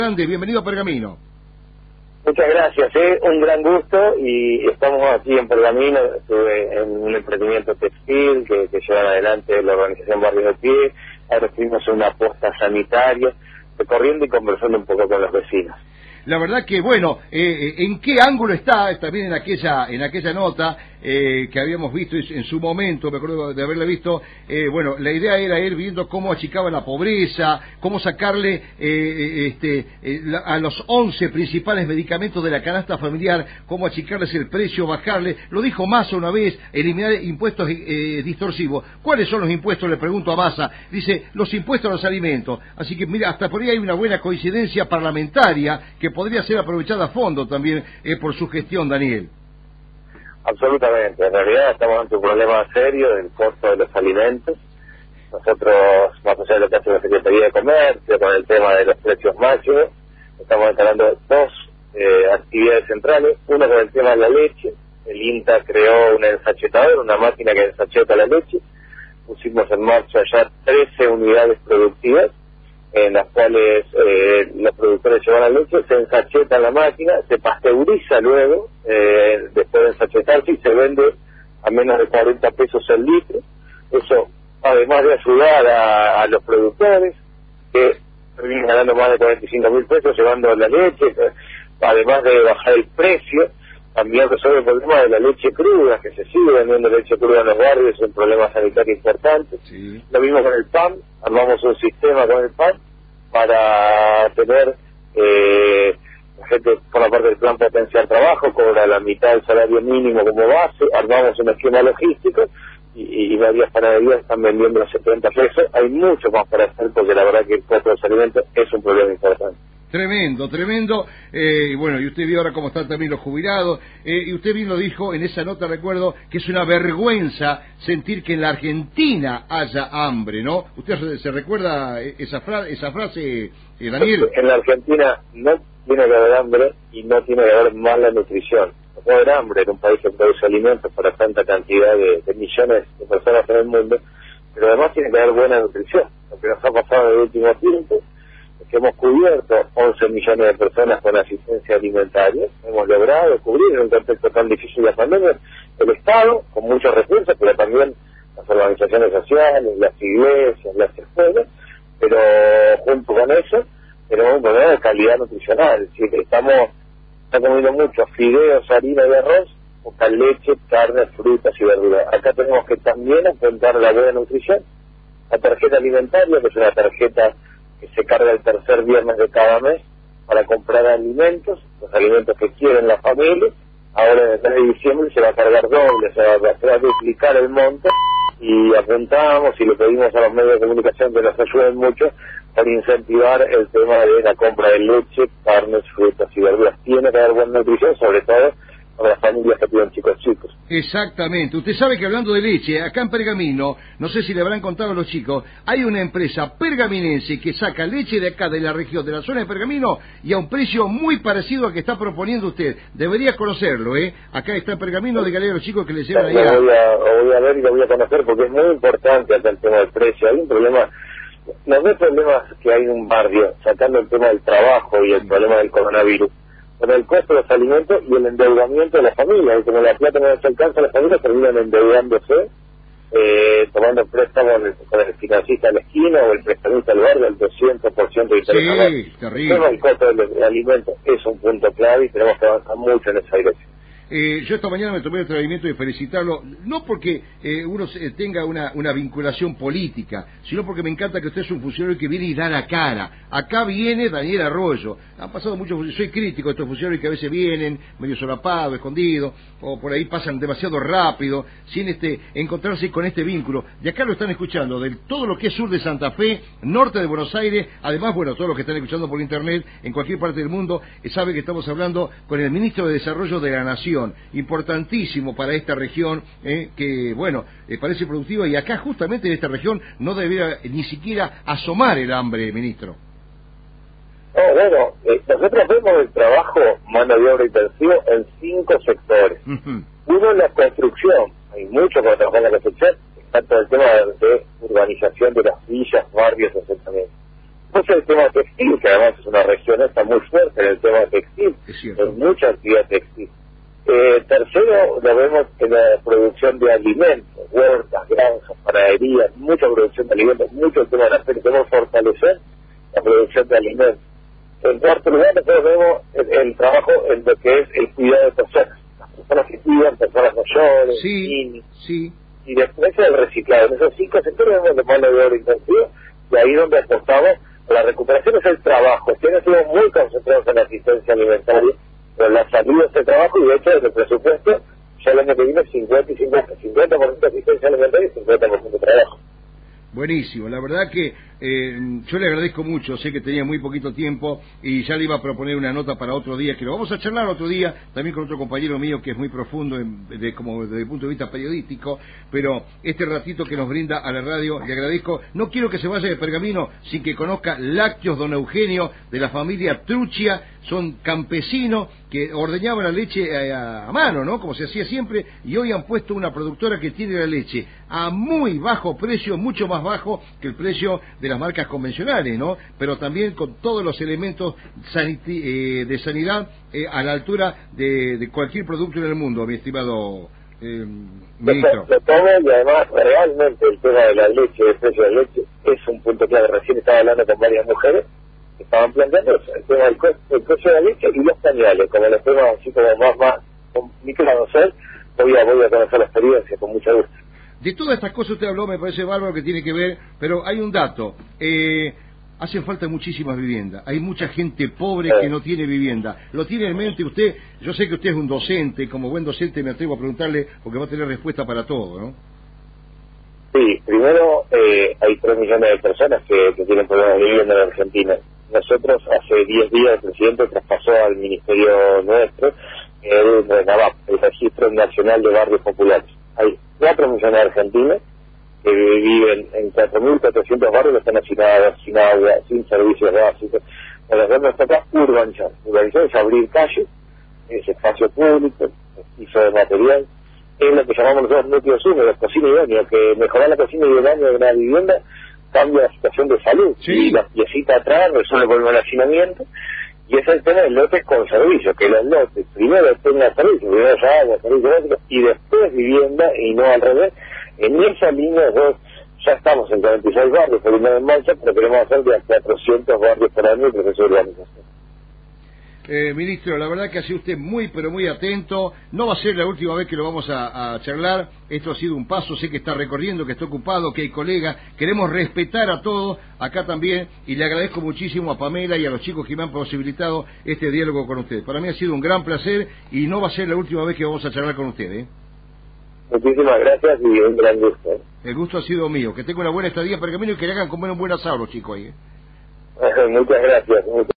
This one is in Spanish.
Grande, bienvenido a Pergamino. Muchas gracias, un gran gusto y estamos aquí en Pergamino. Estuve en un emprendimiento textil que llevan adelante la organización Barrios de Pie. Ahora estuvimos en una posta sanitaria, recorriendo y conversando un poco con los vecinos. La verdad que, bueno, ¿en qué ángulo está también en aquella nota que habíamos visto en su momento? Me acuerdo de haberla visto. Bueno, la idea era ir viendo cómo achicaba la pobreza, cómo sacarle a los 11 principales medicamentos de la canasta familiar, cómo achicarles el precio, bajarle. Lo dijo Massa una vez, eliminar impuestos distorsivos. ¿Cuáles son los impuestos? Le pregunto a Massa. Dice, los impuestos a los alimentos. Así que, mira, hasta por ahí hay una buena coincidencia parlamentaria que podría ser aprovechada a fondo también por su gestión, Daniel. Absolutamente, en realidad estamos ante un problema serio del costo de los alimentos. Nosotros, más allá de lo que hace la Secretaría de Comercio con el tema de los precios máximos, estamos instalando dos actividades centrales. Una con el tema de la leche. El INTA creó un ensachetador, una máquina que ensacheta la leche. Pusimos en marcha ya 13 unidades productivas en las cuales los productores llevan la leche, se ensacheta en la máquina, se pasteuriza luego, después de ensachetarse, y se vende a menos de 40 pesos el litro. Eso, además de ayudar a los productores, que terminan ganando más de 45.000 pesos llevando la leche, además de bajar el precio, también resuelve el problema de la leche cruda, que se sigue vendiendo leche cruda en los barrios, es un problema sanitario importante. Sí. Lo mismo con el pan, armamos un sistema con el pan para tener la gente por la parte del plan potenciar trabajo, cobra la mitad del salario mínimo como base, armamos un esquema logístico y varias panaderías están vendiendo a 70 pesos. Hay mucho más para hacer porque la verdad que el costo de los alimentos es un problema importante. Tremendo, tremendo. Bueno, y usted vio ahora cómo están también los jubilados. Y usted bien lo dijo en esa nota, recuerdo, que es una vergüenza sentir que en la Argentina haya hambre, ¿no? ¿Usted se recuerda esa frase, Daniel? En la Argentina no tiene que haber hambre y no tiene que haber mala nutrición. No puede haber hambre en un país que produce alimentos para tanta cantidad de millones de personas en el mundo, pero además tiene que haber buena nutrición. Lo que nos ha pasado en el último tiempo que hemos cubierto 11 millones de personas con asistencia alimentaria, hemos logrado cubrir en un contexto tan difícil de la pandemia, el Estado, con muchos recursos, pero también las organizaciones sociales, las iglesias, las escuelas, pero junto con eso, tenemos un problema de calidad nutricional, es decir, estamos comiendo mucho fideos, harina y arroz, poca leche, carne, frutas y verduras. Acá tenemos que también apuntar la buena nutrición. La tarjeta alimentaria, que es una tarjeta que se carga el tercer viernes de cada mes para comprar alimentos, los alimentos que quieren la familia. Ahora en el mes de diciembre se va a cargar doble, se va a duplicar el monto, y apuntamos y le pedimos a los medios de comunicación que nos ayuden mucho para incentivar el tema de la compra de leche, carnes, frutas y verduras. Tiene que haber buena nutrición, sobre todo para las familias que tienen chicos. Exactamente. Usted sabe que hablando de leche, acá en Pergamino, no sé si le habrán contado a los chicos, hay una empresa pergaminense que saca leche de acá, de la región, de la zona de Pergamino, y a un precio muy parecido al que está proponiendo usted. Debería conocerlo, ¿eh? Acá está en Pergamino, dígale a los chicos que le llevan ahí. Voy a ver y lo voy a conocer porque es muy importante acá el tema del precio. Hay un problema, los dos problemas que hay en un barrio, sacando el tema del trabajo y el problema del coronavirus, con el costo de los alimentos y el endeudamiento de las familias. Y como la plata no les alcanza, las familias terminan endeudándose, tomando préstamos con el financista de la esquina o el prestamista del barrio al 200% de interés. Sí, terrible. El costo de los alimentos es un punto clave y tenemos que avanzar mucho en esa dirección. Yo esta mañana me tomé el atrevimiento de felicitarlo, no porque uno tenga una vinculación política, sino porque me encanta que usted es un funcionario que viene y da la cara. Acá viene Daniel Arroyo. Han pasado muchos funcionarios, soy crítico de estos funcionarios que a veces vienen medio solapados, escondidos, o por ahí pasan demasiado rápido, sin encontrarse con este vínculo. Y acá lo están escuchando de todo lo que es sur de Santa Fe, norte de Buenos Aires, además, bueno, todos los que están escuchando por internet, en cualquier parte del mundo, sabe que estamos hablando con el Ministro de Desarrollo de la Nación. Importantísimo para esta región, que, bueno, parece productiva, y acá justamente en esta región no debería ni siquiera asomar el hambre, ministro. Bueno, nosotros vemos el trabajo mano de obra intensivo en 5 sectores. Uno es la construcción, hay mucho para trabajar en la construcción, está todo el tema de urbanización de las villas, barrios, asentamientos. Pues el tema textil, que además es una región está muy fuerte en el tema textil, en mucha actividad textil. Tercero, lo vemos en la producción de alimentos, huertas, granjas, panaderías, mucha producción de alimentos, mucho el tema de la feria, debemos fortalecer la producción de alimentos. En cuarto lugar, nosotros vemos el trabajo en lo que es el cuidado de personas, las personas que cuidan, personas mayores, niños, y después el reciclado. En esos 5 sectores vemos de mano de obra intensiva, y ahí donde apostamos. La recuperación es el trabajo. Este año estuvimos muy concentrados en la asistencia alimentaria, pero la salida es el trabajo, y de hecho desde el presupuesto ya el año que viene 50 y 50%, 50% de asistencia alimentaria y 50% de trabajo. Buenísimo, la verdad que yo le agradezco mucho, sé que tenía muy poquito tiempo y ya le iba a proponer una nota para otro día, que lo vamos a charlar otro día, también con otro compañero mío que es muy profundo como desde el punto de vista periodístico, pero este ratito que nos brinda a la radio, le agradezco. No quiero que se vaya de Pergamino sin que conozca Lácteos Don Eugenio, de la familia Truchia, son campesinos que ordeñaban la leche a mano, ¿no? Como se hacía siempre, y hoy han puesto una productora que tiene la leche a muy bajo precio, mucho más bajo que el precio de las marcas convencionales, ¿no? Pero también con todos los elementos de sanidad a la altura de cualquier producto en el mundo, mi estimado ministro. Lo tomo, y además realmente el tema de la leche, el precio de la leche, es un punto clave. Recién estaba hablando con varias mujeres que estaban planteando el tema del precio de la leche y los pañales, como los temas así como más complicados, voy a conocer la experiencia con mucho gusto. De todas estas cosas usted habló, me parece bárbaro, que tiene que ver, pero hay un dato. Hacen falta muchísimas viviendas. Hay mucha gente pobre que no tiene vivienda. ¿Lo tiene en mente usted? Yo sé que usted es un docente, como buen docente me atrevo a preguntarle, porque va a tener respuesta para todo, ¿no? Sí, primero hay 3 millones de personas que tienen problemas de vivienda en Argentina. Nosotros hace 10 días el presidente traspasó al ministerio nuestro el RENAVAP, el Registro Nacional de Barrios Populares. Hay 4 millones de argentinos que viven en 4.400 barrios que están hacinados, sin agua, sin servicios básicos. Por ejemplo, nos toca urbanizar. Urbanizar es abrir calles, es espacio público, es piso de material, es lo que llamamos nosotros núcleos húmedos, cocina y baño, que mejorar la cocina y el baño de una vivienda cambia la situación de salud. Y la piecita atrás resuelve con el hacinamiento. Y ese es el tema de lotes con servicios, que los lotes primero tengan servicios, primero ya agua, servicios básicos, y después vivienda, y no al revés. En esa línea ya estamos en 46 barrios por una en marcha, pero queremos hacer de hasta 400 barrios por año y proceso de urbanización. Ministro, la verdad que ha sido usted muy, pero muy atento. No va a ser la última vez que lo vamos a charlar. Esto ha sido un paso. Sé que está recorriendo, que está ocupado, que hay colegas. Queremos respetar a todos acá también. Y le agradezco muchísimo a Pamela y a los chicos que me han posibilitado este diálogo con usted. Para mí ha sido un gran placer y no va a ser la última vez que vamos a charlar con usted, Muchísimas gracias y un gran gusto. El gusto ha sido mío. Que tenga una buena estadía en Pergamino y que le hagan comer un buen asado los chicos ahí. Muchas gracias.